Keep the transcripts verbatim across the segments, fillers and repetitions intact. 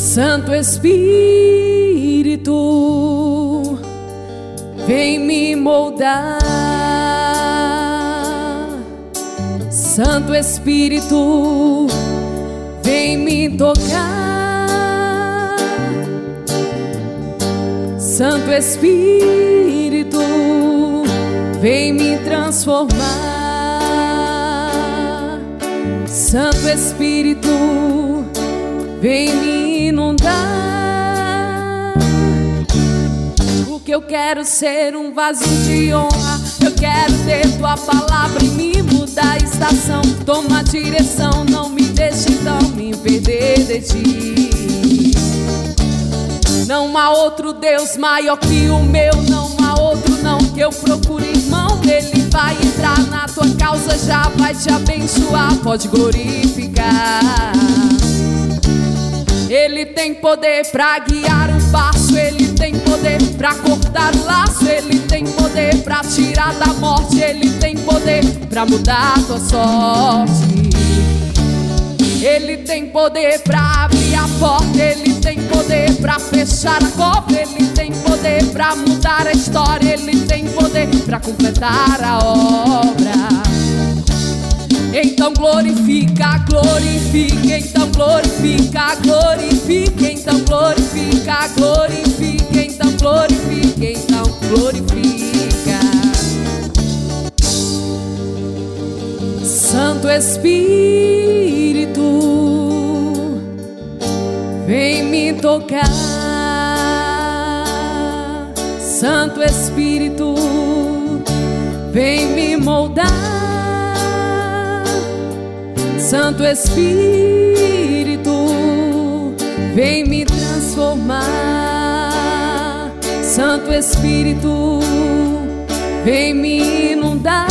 Santo Espírito, vem me moldar. Santo Espírito, vem me tocar. Santo Espírito, vem me transformar. Santo Espírito, vem me inundar. Porque eu quero ser um vaso de honra. Eu quero ter tua palavra e me mudar a estação. Toma a direção, não me deixe então me perder de ti. Não há outro Deus maior que o meu. Não há outro não que eu procure, irmão. Ele vai entrar na tua causa, já vai te abençoar. Pode glorificar. Ele tem poder pra guiar o passo. Ele tem poder pra cortar o laço. Ele tem poder pra tirar da morte. Ele tem poder pra mudar a tua sorte. Ele tem poder pra abrir a porta. Ele tem poder pra fechar a cova. Ele tem poder pra mudar a história. Ele tem poder pra completar a obra. Então glorifica, glorifica, então glorifica, glorifica, então glorifica, glorifica, então glorifica, então glorifica. Santo Espírito, vem me tocar. Santo Espírito, vem me moldar. Santo Espírito, vem me transformar. Santo Espírito, vem me inundar.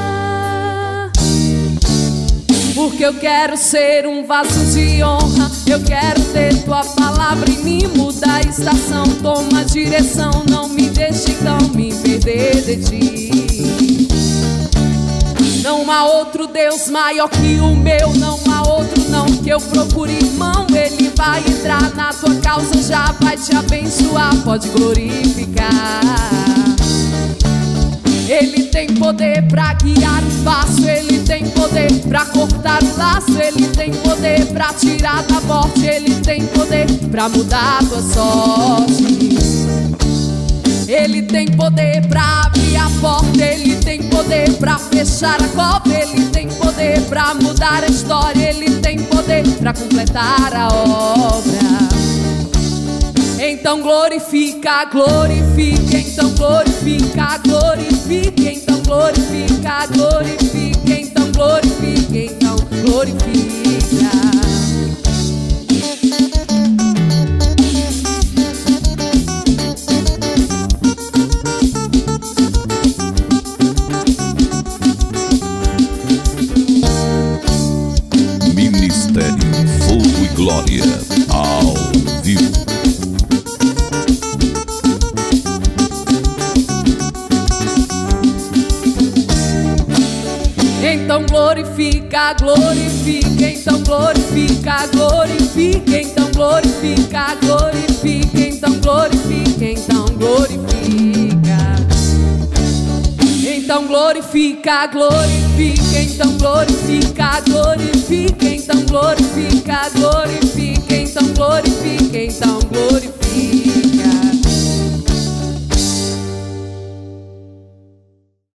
Porque eu quero ser um vaso de honra. Eu quero ter tua palavra e me mudar a estação. Toma a direção, não me deixe então me perder de ti. Não há outro Deus maior que o meu. Não há outro não que eu procure, irmão. Ele vai entrar na tua causa, já vai te abençoar. Pode glorificar. Ele tem poder pra guiar o passo. Ele tem poder pra cortar o laço. Ele tem poder pra tirar da morte. Ele tem poder pra mudar a tua sorte. Ele tem poder pra abrir a porta. Ele tem poder pra fechar a cova. Ele tem poder pra mudar a história. Ele tem poder pra completar a obra. Então glorifica, glorifica, então glorifica, glorifica, então glorifica, glorifica, então glorifica, então glorifica. Ministério Fogo e Glória, ao vivo. Então glorifica, glorifica, então glorifica, glorifica, então glorifica, glorifica, então glorifica, então glorifica. Então glorifica, glorifica, então glorifica, glorifica, então glorifica, glorifica, então glorifica, então glorifica.